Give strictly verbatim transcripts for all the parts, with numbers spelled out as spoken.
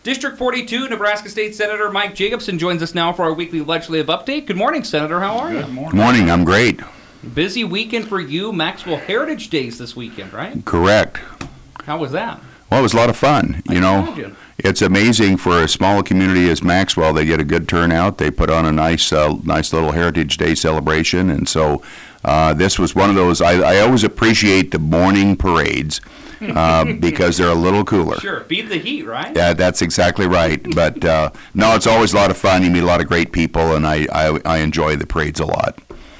District forty-two, Nebraska State Senator Mike Jacobson joins us now for our weekly legislative update. Good morning, Senator. How are Good you? morning. Morning. I'm great. Busy weekend for you. Maxwell Heritage Days this weekend, right? Correct. How was that? Well, it was a lot of fun. I You can know, imagine. it's amazing for a small community as Maxwell. They get a good turnout. They put on a nice, uh, nice little Heritage Day celebration, and so uh, this was one of those. I, I always appreciate the morning parades uh, because they're a little cooler. Sure. Beat the heat, right? Yeah, that's exactly right. But uh, no, it's always a lot of fun. You meet a lot of great people, and I, I, I enjoy the parades a lot.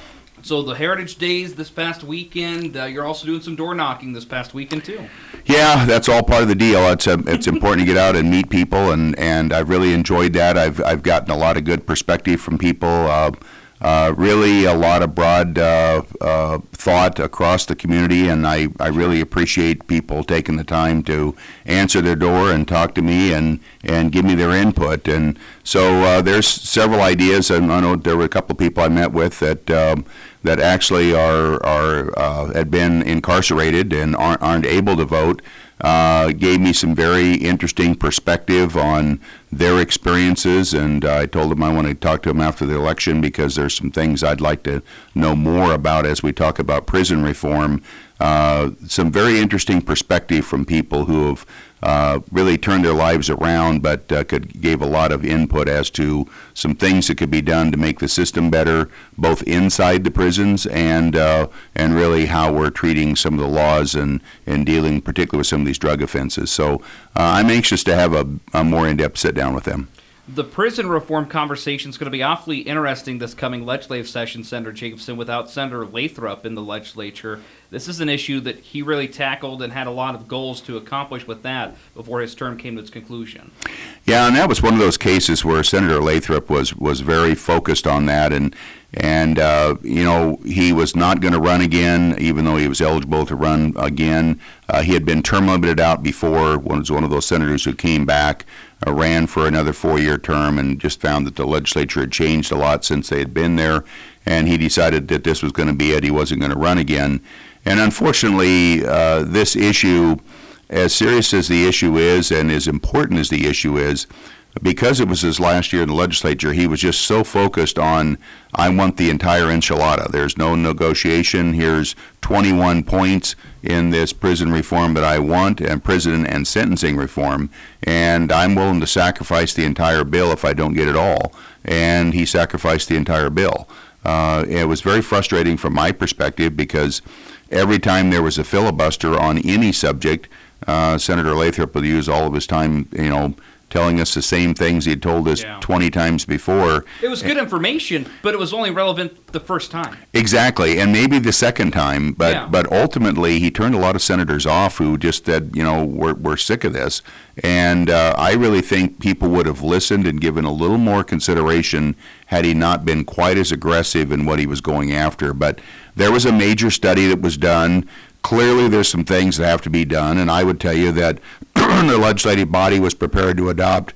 So the Heritage Days this past weekend, uh, you're also doing some door knocking this past weekend, too. Yeah, that's all part of the deal. It's uh, it's important to get out and meet people, and, and I've really enjoyed that. I've I've gotten a lot of good perspective from people. Uh, uh, really, a lot of broad uh, uh, thought across the community, and I, I really appreciate people taking the time to answer their door and talk to me and, and give me their input. And so uh, there's several ideas, and I know there were a couple of people I met with that. Um, that actually are are uh, had been incarcerated and aren't, aren't able to vote, uh, gave me some very interesting perspective on their experiences, and uh, I told them I want to talk to them after the election because there's some things I'd like to know more about as we talk about prison reform. Uh, some very interesting perspective from people who have uh, really turned their lives around, but uh, could gave a lot of input as to some things that could be done to make the system better, both inside the prisons and uh, and really how we're treating some of the laws and, and dealing particularly with some of these drug offenses. So uh, I'm anxious to have a, a more in-depth sit-down with them. The prison reform conversation is going to be awfully interesting this coming legislative session, Senator Jacobson, without Senator Lathrop in the legislature. This is an issue that he really tackled and had a lot of goals to accomplish with that before his term came to its conclusion. Yeah, and that was one of those cases where Senator Lathrop was, was very focused on that, and and uh, you know, he was not going to run again, even though he was eligible to run again. Uh, he had been term limited out before. Was one of those senators who came back, uh, ran for another four-year term, and just found that the legislature had changed a lot since they had been there, and he decided that this was going to be it. He wasn't going to run again. And unfortunately, uh, this issue, as serious as the issue is and as important as the issue is, because it was his last year in the legislature, he was just so focused on, I want the entire enchilada. There's no negotiation. Here's twenty-one points in this prison reform that I want, and prison and sentencing reform, and I'm willing to sacrifice the entire bill if I don't get it all. And he sacrificed the entire bill. Uh, it was very frustrating from my perspective because every time there was a filibuster on any subject, uh, Senator Lathrop would use all of his time, you know, telling us the same things he'd told us Yeah. twenty times before. It was good information, but it was only relevant the first time. Exactly, and maybe the second time, but Yeah. but ultimately he turned a lot of senators off who just said, you know, we're we're sick of this. And uh, I really think people would have listened and given a little more consideration had he not been quite as aggressive in what he was going after. But there was a major study that was done. Clearly, there's some things that have to be done, and I would tell you that the legislative body was prepared to adopt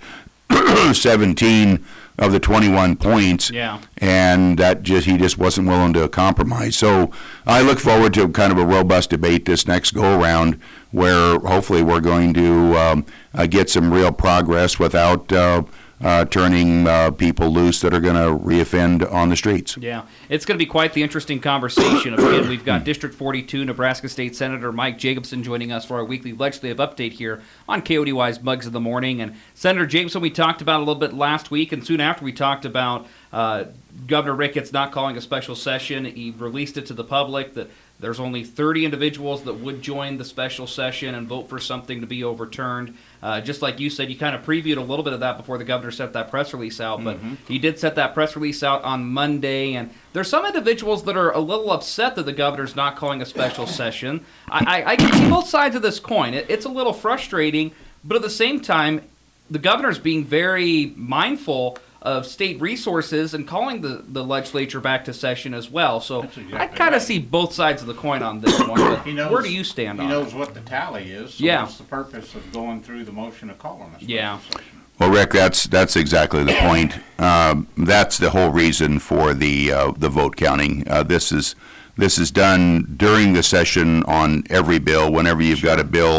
seventeen of the twenty-one points, Yeah. and that just he just wasn't willing to compromise. So I look forward to kind of a robust debate this next go-around, where hopefully we're going to um, uh, get some real progress without uh, uh, turning uh, people loose that are going to reoffend on the streets. Yeah, it's going to be quite the interesting conversation. Again, we've got District forty-two, Nebraska State Senator Mike Jacobson joining us for our weekly legislative update here on K O D Y's Mugs of the Morning. And Senator Jacobson, we talked about a little bit last week, and soon after we talked about uh, Governor Ricketts not calling a special session. He released it to the public that there's only thirty individuals that would join the special session and vote for something to be overturned. Uh, just like you said, you kind of previewed a little bit of that before the governor set that press release out, but mm-hmm. he did set that press release out on Monday, and there's some individuals that are a little upset that the governor's not calling a special session. I, I, I can see both sides of this coin. It, it's a little frustrating, but at the same time, the governor's being very mindful of state resources and calling the, the legislature back to session as well. So exactly I kind of right. see both sides of the coin on this one. But he knows, where do you stand on it? He knows what the tally is. So yeah. what's the purpose of going through the motion of calling a special yeah. session? Well, Rick, that's that's exactly the point. Um, that's the whole reason for the uh, the vote counting. Uh, this is this is done during the session on every bill. Whenever you've got a bill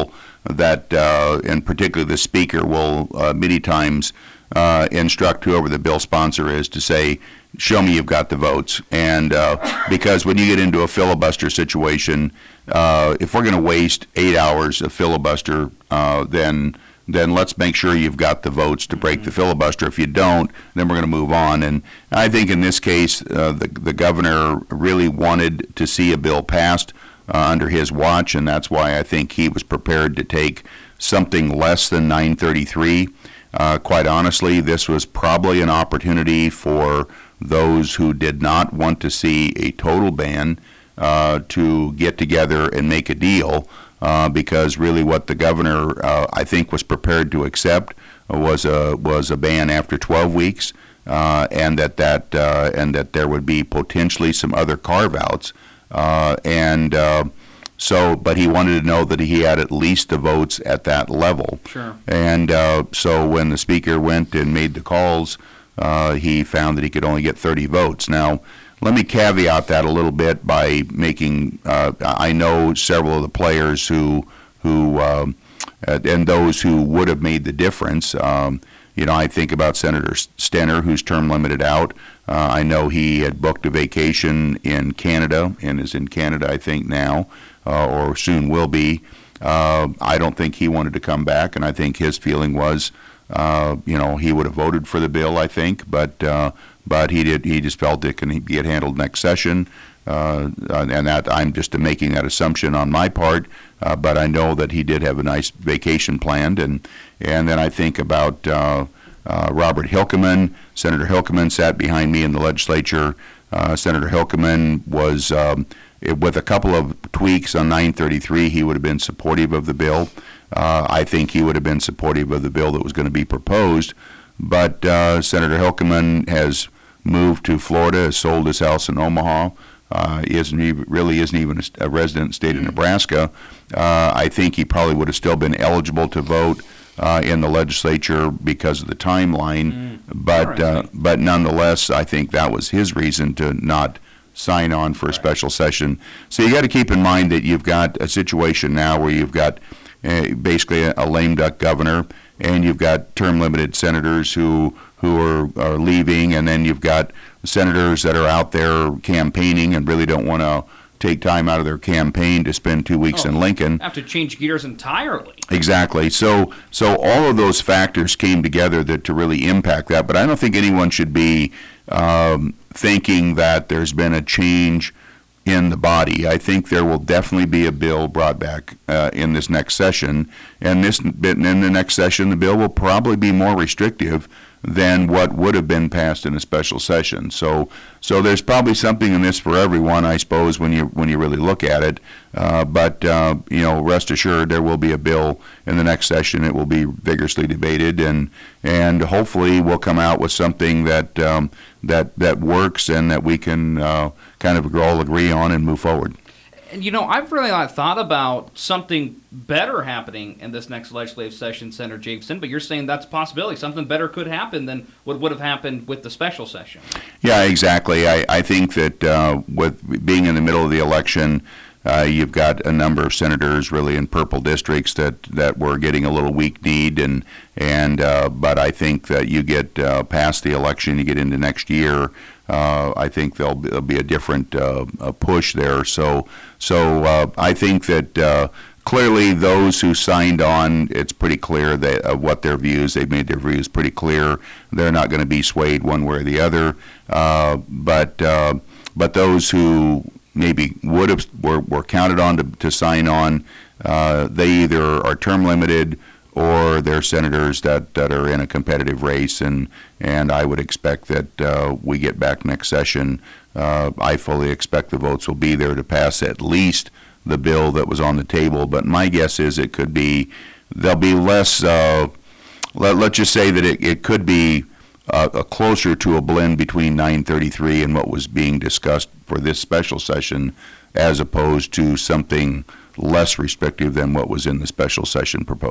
that, uh, and particularly the speaker will uh, many times uh, instruct whoever the bill sponsor is to say, show me you've got the votes. And uh, because when you get into a filibuster situation, uh, if we're going to waste eight hours of filibuster, uh, then then let's make sure you've got the votes to break the filibuster. If you don't, then we're going to move on. And I think in this case, uh, the, the governor really wanted to see a bill passed uh, under his watch, and that's why I think he was prepared to take something less than nine thirty-three. Uh, quite honestly, this was probably an opportunity for those who did not want to see a total ban uh, to get together and make a deal. Uh, because really what the governor, uh, I think, was prepared to accept was a was a ban after twelve weeks, uh, and that that uh, and that there would be potentially some other carve-outs, uh, and uh, so, but he wanted to know that he had at least the votes at that level. Sure. And uh, so when the speaker went and made the calls, uh, he found that he could only get thirty votes. Now, let me caveat that a little bit by making, uh, I know several of the players who, who um, and those who would have made the difference. Um, you know, I think about Senator Stenner, who's term limited out. Uh, I know he had booked a vacation in Canada and is in Canada, I think, now, uh, or soon will be. Uh, I don't think he wanted to come back, and I think his feeling was, uh, you know, he would have voted for the bill, I think, but uh, but he did. He just felt it can get handled next session, uh, and that I'm just making that assumption on my part. Uh, but I know that he did have a nice vacation planned, and and then I think about uh, uh, Robert Hilkeman. Senator Hilkeman sat behind me in the legislature. Uh, Senator Hilkeman was, um, it, with a couple of tweaks on nine thirty-three, he would have been supportive of the bill. Uh, I think he would have been supportive of the bill that was going to be proposed. But uh, Senator Hilkeman has moved to Florida, has sold his house in Omaha, uh, isn't even, really isn't even a, a resident in the state of Nebraska. Uh, I think he probably would have still been eligible to vote uh, in the legislature because of the timeline, mm. but uh, but nonetheless, I think that was his reason to not sign on for a special session. So you got to keep in mind that you've got a situation now where you've got uh, basically a, a lame duck governor, and you've got term limited senators who who are, are leaving, and then you've got senators that are out there campaigning and really don't want to take time out of their campaign to spend two weeks oh, in Lincoln. Have to change gears entirely. Exactly. So so all of those factors came together that to really impact that. But I don't think anyone should be um, thinking that there's been a change in the body. I think there will definitely be a bill brought back uh, in this next session, and this in the next session, the bill will probably be more restrictive than what would have been passed in a special session. So, so there's probably something in this for everyone, I suppose, when you when you really look at it. Uh, but uh, you know, rest assured, there will be a bill in the next session. It will be vigorously debated, and and hopefully we'll come out with something that um, that that works and that we can uh, kind of all agree on and move forward. And, you know, I've really not thought about something better happening in this next legislative session, Senator Jacobson, but you're saying that's a possibility. Something better could happen than what would have happened with the special session. Yeah, exactly. I, I think that uh, with being in the middle of the election, uh, you've got a number of senators really in purple districts that, that were getting a little weak-kneed, and, and, uh, but I think that you get uh, past the election, you get into next year, Uh, I think there'll be, there'll be a different uh, a push there. So, so uh, I think that uh, clearly those who signed on, it's pretty clear that uh, what their views. They've made their views pretty clear. They're not going to be swayed one way or the other. Uh, but uh, but those who maybe would have were, were counted on to, to sign on, uh, they either are term limited or they're senators that, that are in a competitive race, and and I would expect that uh, we get back next session. Uh, I fully expect the votes will be there to pass at least the bill that was on the table, but my guess is it could be, there'll be less, uh, let, let's just say that it, it could be uh, a closer to a blend between nine thirty-three and what was being discussed for this special session, as opposed to something less restrictive than what was in the special session proposed.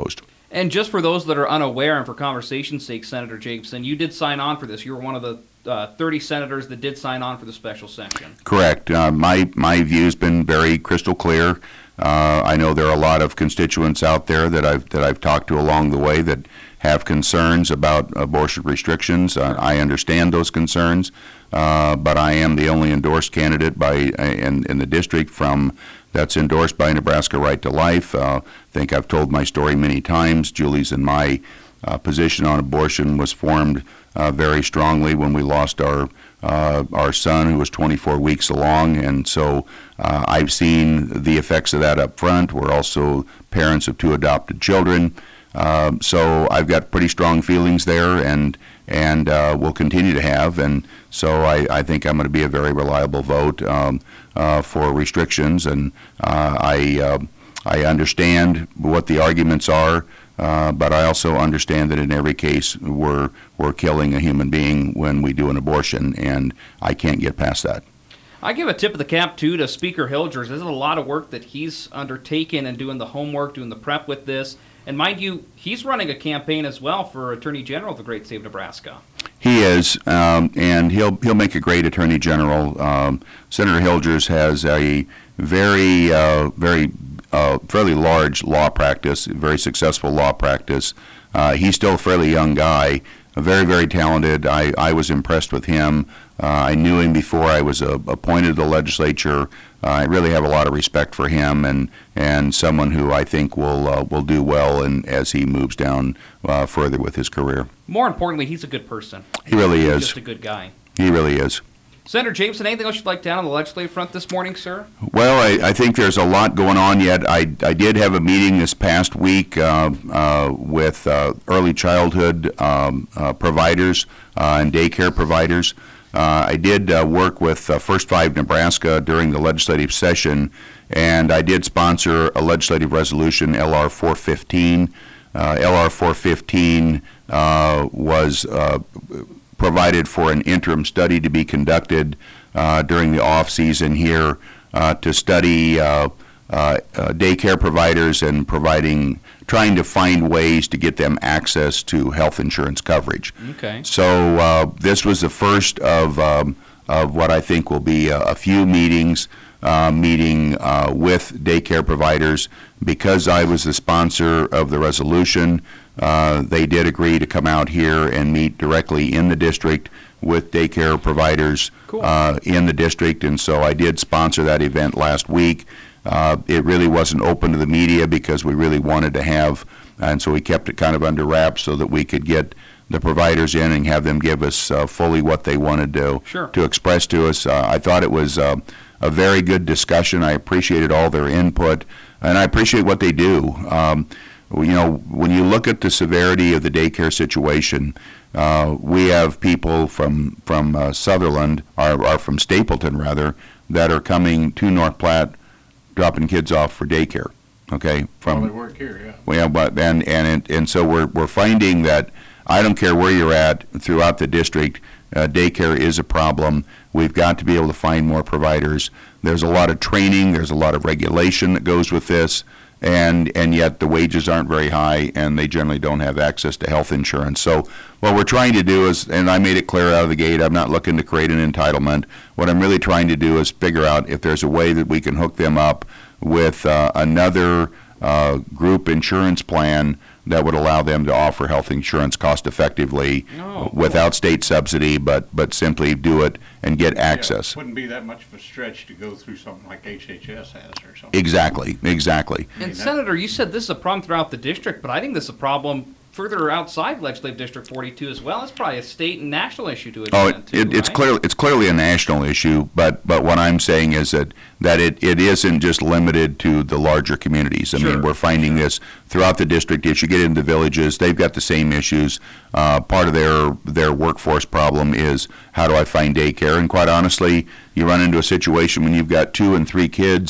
And just for those that are unaware, and for conversation's sake, Senator Jacobson, you did sign on for this. You were one of the uh, thirty senators that did sign on for the special session. Correct. Uh, my my view's been very crystal clear. Uh, I know there are a lot of constituents out there that I've that I've talked to along the way that have concerns about abortion restrictions. Uh, I understand those concerns, uh, but I am the only endorsed candidate by in, in the district from that's endorsed by Nebraska Right to Life. Uh, I think I've told my story many times. Julie's and my uh, position on abortion was formed uh, very strongly when we lost our uh, our son, who was twenty-four weeks along, and so uh, I've seen the effects of that up front. We're also parents of two adopted children. Um, so I've got pretty strong feelings there, and and uh, will continue to have, and so I, I think I'm going to be a very reliable vote um, uh, for restrictions, and uh, I uh, I understand what the arguments are, uh, but I also understand that in every case we're we're killing a human being when we do an abortion, and I can't get past that. I give a tip of the cap, too, to Speaker Hilgers. There's a lot of work that he's undertaken and doing the homework, doing the prep with this. And mind you, he's running a campaign as well for Attorney General of the great state of Nebraska. He is, um, and he'll he'll make a great Attorney General. Um, Senator Hilgers has a very uh, very uh, fairly large law practice, very successful law practice. Uh, he's still a fairly young guy, very very talented. I, I was impressed with him. Uh, I knew him before I was uh, appointed to the legislature. Uh, I really have a lot of respect for him, and and someone who I think will uh, will do well and as he moves down uh, further with his career. More importantly, he's a good person. He really he's is. Just a good guy. He really is. Senator Jameson, anything else you'd like down on the legislative front this morning, sir? Well, I, I think there's a lot going on yet. I, I did have a meeting this past week uh, uh, with uh, early childhood um, uh, providers uh, and daycare providers. Uh, I did uh, work with uh, First Five Nebraska during the legislative session, and I did sponsor a legislative resolution, L R four fifteen. Uh, L R four fifteen uh, was uh, provided for an interim study to be conducted uh, during the off season here uh, to study uh, uh, uh, daycare providers and providing, trying to find ways to get them access to health insurance coverage. Okay. So uh, this was the first of um, of what I think will be a, a few meetings, uh, meeting uh, with daycare providers. Because I was the sponsor of the resolution, uh, they did agree to come out here and meet directly in the district with daycare providers Cool. uh, in the district, and so I did sponsor that event last week. Uh, it really wasn't open to the media because we really wanted to have, and so we kept it kind of under wraps so that we could get the providers in and have them give us uh, fully what they wanted to Sure. to express to us. Uh, I thought it was uh, a very good discussion. I appreciated all their input, and I appreciate what they do. Um, you know, when you look at the severity of the daycare situation, uh, we have people from from uh, Sutherland, or, or from Stapleton rather, that are coming to North Platte, dropping kids off for daycare. Okay, from Well, they work here, yeah. well, but and and and so we're we're finding that I don't care where you're at throughout the district, uh, daycare is a problem. We've got to be able to find more providers. There's a lot of training, there's a lot of regulation that goes with this, and and yet the wages aren't very high, and they generally don't have access to health insurance. So what we're trying to do is, and I made it clear out of the gate, I'm not looking to create an entitlement. What I'm really trying to do is figure out if there's a way that we can hook them up with uh, another uh, group insurance plan that would allow them to offer health insurance cost effectively Oh, without state subsidy, but but simply do it and get access. Yeah, wouldn't be that much of a stretch to go through something like H H S has or something. Exactly, exactly. And that- Senator, you said this is a problem throughout the district, but I think this is a problem further outside Legislative District forty-two as well. It's probably a state and national issue to Oh, attend it, to, it, it's right? clearly it's clearly a national issue, but but what I'm saying is that that it, it isn't just limited to the larger communities. I Sure, mean, we're finding this throughout the district. As you get into the villages, they've got the same issues. Uh, part of their their workforce problem is how do I find daycare? And quite honestly, you run into a situation when you've got two and three kids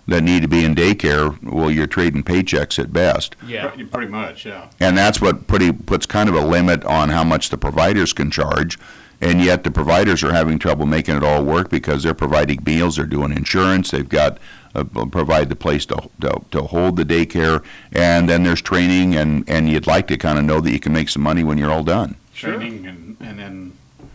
that need to be in daycare, well, you're trading paychecks at best. Yeah. Pretty- Pretty much, yeah. And that's what pretty puts kind of a limit on how much the providers can charge. And yet the providers are having trouble making it all work because they're providing meals, they're doing insurance, they've got uh, provide the place to, to to hold the daycare, and then there's training, and, and you'd like to kind of know that you can make some money when you're all done. Sure. Training and, and then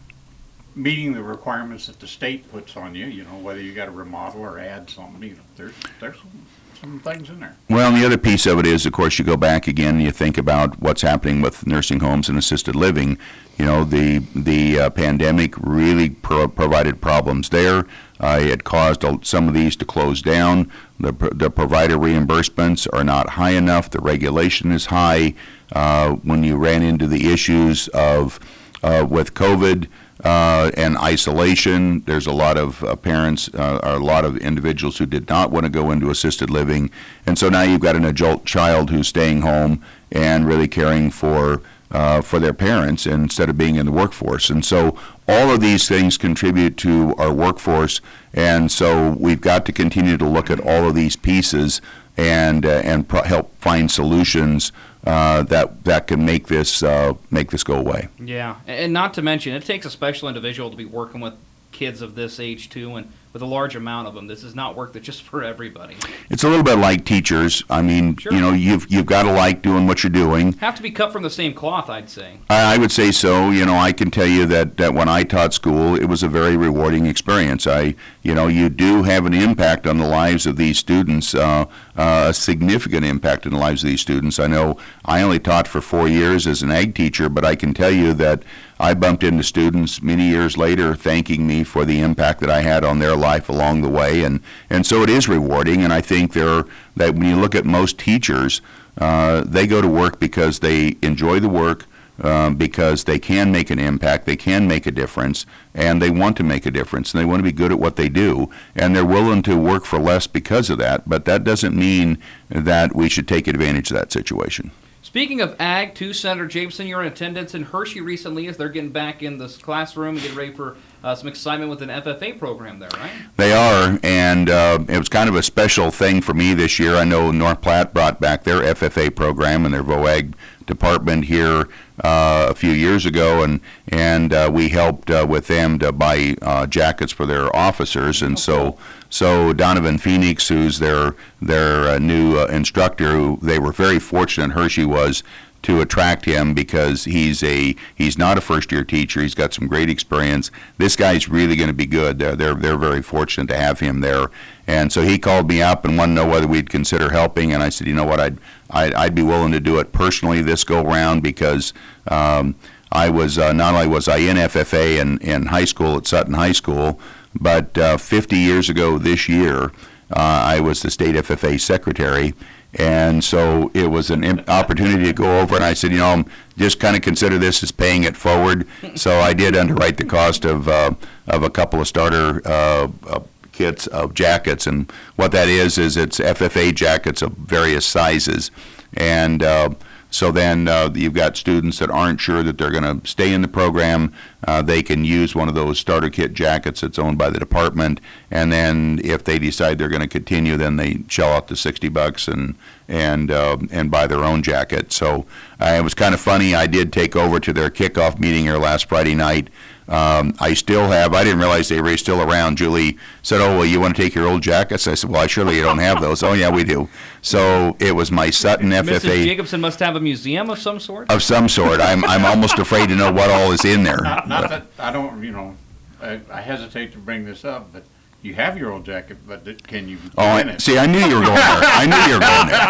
meeting the requirements that the state puts on you, you know, whether you got to remodel or add something, you know, there's, there's some, some things in there. Well, and the other piece of it is, of course, you go back again and you think about what's happening with nursing homes and assisted living. You know, the the uh, pandemic really pro- provided problems there. Uh, it caused a, some of these to close down. The, the provider reimbursements are not high enough. The regulation is high. Uh, when you ran into the issues of uh, with COVID uh, and isolation, there's a lot of uh, parents, uh, or a lot of individuals who did not want to go into assisted living, and so now you've got an adult child who's staying home and really caring for. Uh, for their parents instead of being in the workforce. And so all of these things contribute to our workforce, and so we've got to continue to look at all of these pieces and uh, and pro- help find solutions uh, that that can make this uh, make this go away. Yeah, and not to mention, it takes a special individual to be working with kids of this age too, and with a large amount of them. This is not work that's just for everybody. It's a little bit like teachers. I mean, Sure. you know, you've you've got to like doing what you're doing. Have to be cut from the same cloth, I'd say. I, I would say so. You know, I can tell you that, that when I taught school, it was a very rewarding experience. I, you know, you do have an impact on the lives of these students, uh, uh, a significant impact on the lives of these students. I know I only taught for four years as an ag teacher, but I can tell you that I bumped into students many years later thanking me for the impact that I had on their life along the way, and, and so it is rewarding. And I think there that when you look at most teachers, uh, they go to work because they enjoy the work, um, because they can make an impact, they can make a difference, and they want to make a difference, and they want to be good at what they do, and they're willing to work for less because of that. But that doesn't mean that we should take advantage of that situation. Speaking of ag, too, Senator Jameson, you're in attendance in Hershey recently as they're getting back in this classroom and getting ready for uh, some excitement with an F F A program there, right? They are, and uh, it was kind of a special thing for me this year. I know North Platte brought back their F F A program and their VOAG department here uh, a few years ago, and and uh, we helped uh, with them to buy uh, jackets for their officers, and so so Donovan Phoenix, who's their their uh, new uh, instructor, who they were very fortunate Hershey was to attract him because he's a he's not a first year teacher. He's got some great experience. This guy's really going to be good. They're, they're they're very fortunate to have him there. And so he called me up and wanted to know whether we'd consider helping. And I said, you know what, I'd I'd, I'd be willing to do it personally this go round because um, I was uh, not only was I in F F A in, in high school at Sutton High School, but uh, fifty years ago this year, uh, I was the state F F A secretary. And so it was an im- opportunity to go over, and I said, you know, just kind of consider this as paying it forward. So I did underwrite the cost of uh, of a couple of starter uh, uh, kits of jackets, and what that is is it's F F A jackets of various sizes, and uh, so then uh, you've got students that aren't sure that they're going to stay in the program. Uh, they can use one of those starter kit jackets that's owned by the department, and then if they decide they're going to continue, then they shell out the sixty bucks and and uh, and buy their own jacket. So uh, it was kind of funny. I did take over to their kickoff meeting here last Friday night. Um, I still have, I didn't realize they were still around. Julie said, oh, well, you want to take your old jackets? I said, well, surely you don't have those. Oh, yeah, we do. So it was my Sutton F F A. Missus Jacobson must have a museum of some sort? Of some sort. I'm I'm almost afraid to know what all is in there. Not, not that, I don't, you know, I, I hesitate to bring this up, but you have your old jacket, but it- can you Oh, win I, it? see, I knew you were going there. I knew you were going there.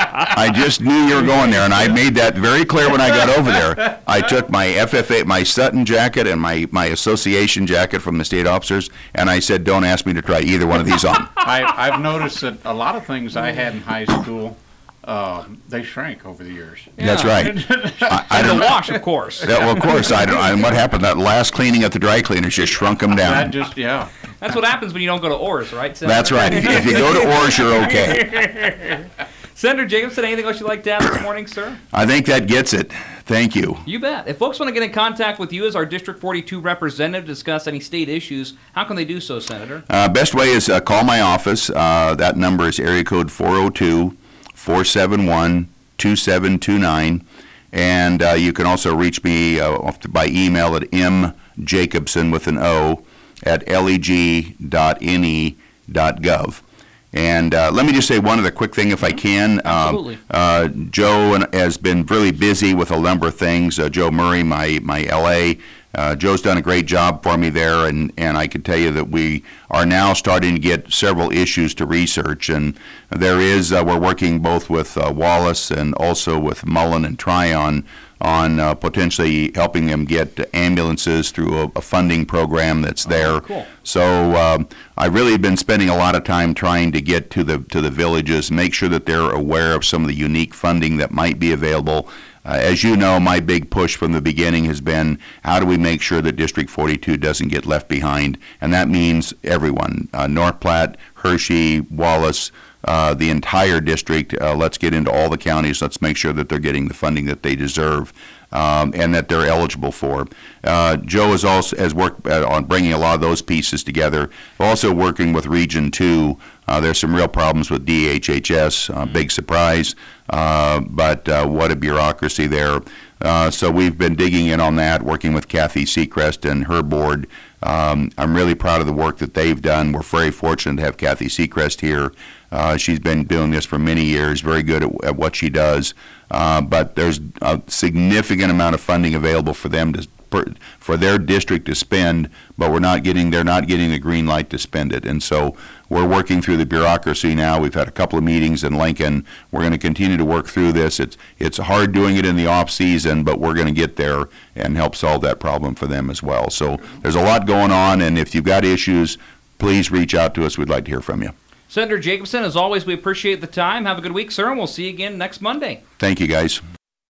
I just knew you were going there, and I made that very clear when I got over there. I took my F F A, my Sutton jacket, and my, my association jacket from the state officers, and I said, don't ask me to try either one of these on. I, I've noticed that a lot of things I had in high school, um, they shrank over the years. That's right. I, I And don't, the wash, of course. that, well, of course, I don't, I, what happened, that last cleaning at the dry cleaners just shrunk them That down. just, yeah. That's what happens when you don't go to Oars, right? Senator? That's right. If, if you go to Oars, you're okay. Senator Jacobson, anything else you'd like to add this morning, sir? I think that gets it. Thank you. You bet. If folks want to get in contact with you as our District forty-two representative to discuss any state issues, how can they do so, Senator? Uh, best way is uh, call my office. Uh, that number is area code four oh two, four seven one, two seven two nine. And uh, you can also reach me uh, by email at mjacobson with an O at leg dot n e dot gov. And uh, let me just say one other quick thing, if I can. Absolutely. Um, uh, Joe has been really busy with a number of things. Uh, Joe Murray, my my L A. Uh, Joe's done a great job for me there, and, and I can tell you that we are now starting to get several issues to research. And there is, uh, we're working both with uh, Wallace and also with Mullen and Tryon on uh, potentially helping them get ambulances through a, a funding program that's there. Oh, cool. So um, I've really been spending a lot of time trying to get to the to the villages, make sure that they're aware of some of the unique funding that might be available. Uh, as you know, my big push from the beginning has been how do we make sure that District forty-two doesn't get left behind, and that means everyone, uh, North Platte, Hershey, Wallace, uh, the entire district. Uh, let's get into all the counties. Let's make sure that they're getting the funding that they deserve um, and that they're eligible for. Uh, Joe has also has worked uh, on bringing a lot of those pieces together. Also working with Region two. Uh, there's some real problems with D H H S, uh, big surprise, uh, but uh, what a bureaucracy there. Uh, so we've been digging in on that, working with Kathy Seacrest and her board. Um, I'm really proud of the work that they've done. We're very fortunate to have Kathy Seacrest here. Uh, she's been doing this for many years, very good at, at what she does. Uh, but there's a significant amount of funding available for them to for their district to spend, but we're not getting they're not getting the green light to spend it. And so we're working through the bureaucracy now. We've had a couple of meetings in Lincoln. We're going to continue to work through this. It's it's hard doing it in the off season, but we're going to get there and help solve that problem for them as well. So there's a lot going on, and if you've got issues, please reach out to us. We'd like to hear from you. Senator Jacobson, as always, we appreciate the time. Have a good week, sir, and we'll see you again next Monday. Thank you, guys.